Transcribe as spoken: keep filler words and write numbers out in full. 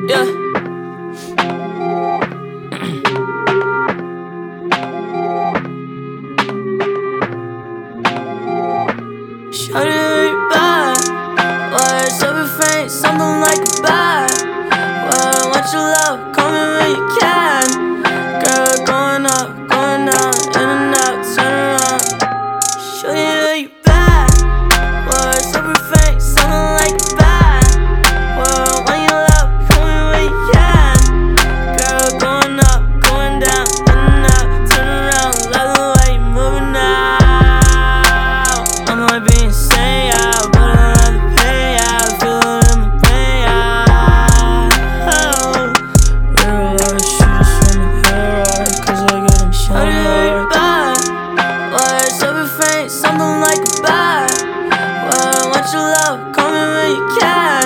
Yeah. Shawty, you bad. Words of your face, something like a bad. Well, I want your love, call me when you can. Girl, going up, going down, in and out, turn around. Shawty, you bad. Words of your face, something like a bad. Well, I want your love, call me when you can. Girl, going up, going down, in and out, turn around. Love the way you moving now. I might be insane, yeah, but I'd rather pay, yeah. Feel it in my brain, yeah. Oh, real life, she just wanna hear right, cause I get them shawty right. Bad, words of your face, something like a bad. Well, I want your love, call me when you can.